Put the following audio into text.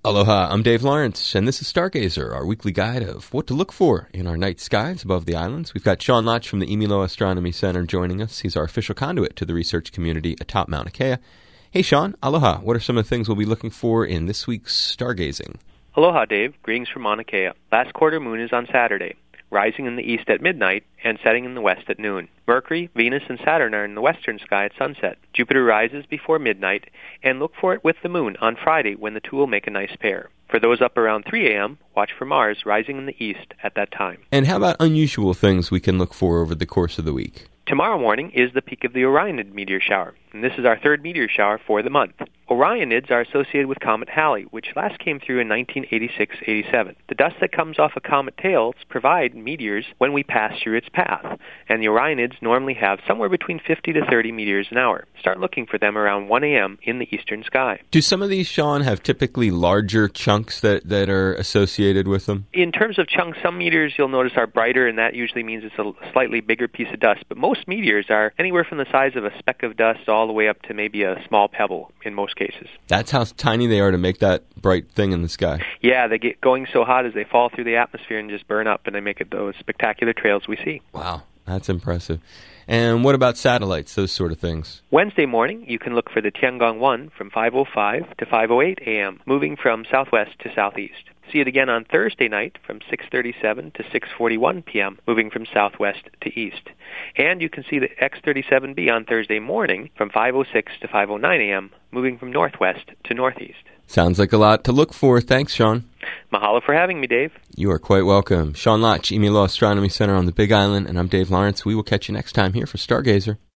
Aloha, I'm Dave Lawrence, and this is Stargazer, our weekly guide of what to look for in our night skies above the islands. We've got Sean Lotch from the Imilo Astronomy Center joining us. He's our official conduit to the research community atop Mauna Kea. Hey, Sean, aloha. What are some of the things we'll be looking for in this week's stargazing? Aloha, Dave. Greetings from Mauna Kea. Last quarter moon is on Saturday, rising in the east at midnight and setting in the west at noon. Mercury, Venus, and Saturn are in the western sky at sunset. Jupiter rises before midnight, and look for it with the moon on Friday when the two will make a nice pair. For those up around 3 a.m., watch for Mars rising in the east at that time. And how about unusual things we can look for over the course of the week? Tomorrow morning is the peak of the Orionid meteor shower, and this is our third meteor shower for the month. Orionids are associated with Comet Halley, which last came through in 1986-87. The dust that comes off of comet tails provide meteors when we pass through its path, and the Orionids normally have somewhere between 50 to 30 meteors an hour. Start looking for them around 1 a.m. in the eastern sky. Do some of these, Sean, have typically larger chunks that are associated with them? In terms of chunks, some meteors you'll notice are brighter, and that usually means it's a slightly bigger piece of dust. But most meteors are anywhere from the size of a speck of dust all the way up to maybe a small pebble in most cases. That's how tiny they are to make that bright thing in the sky. Yeah, they get going so hot as they fall through the atmosphere and just burn up, and they make it those spectacular trails we see. Wow, that's impressive. And what about satellites, those sort of things? Wednesday morning, you can look for the Tiangong 1 from 5:05 to 5:08 a.m., moving from southwest to southeast. See it again on Thursday night from 6:37 to 6:41 p.m., moving from southwest to east. And you can see the X-37B on Thursday morning from 5:06 to 5:09 a.m., moving from northwest to northeast. Sounds like a lot to look for. Thanks, Sean. Mahalo for having me, Dave. You are quite welcome. Sean Lotch, Imilo Astronomy Center on the Big Island, and I'm Dave Lawrence. We will catch you next time here for Stargazer.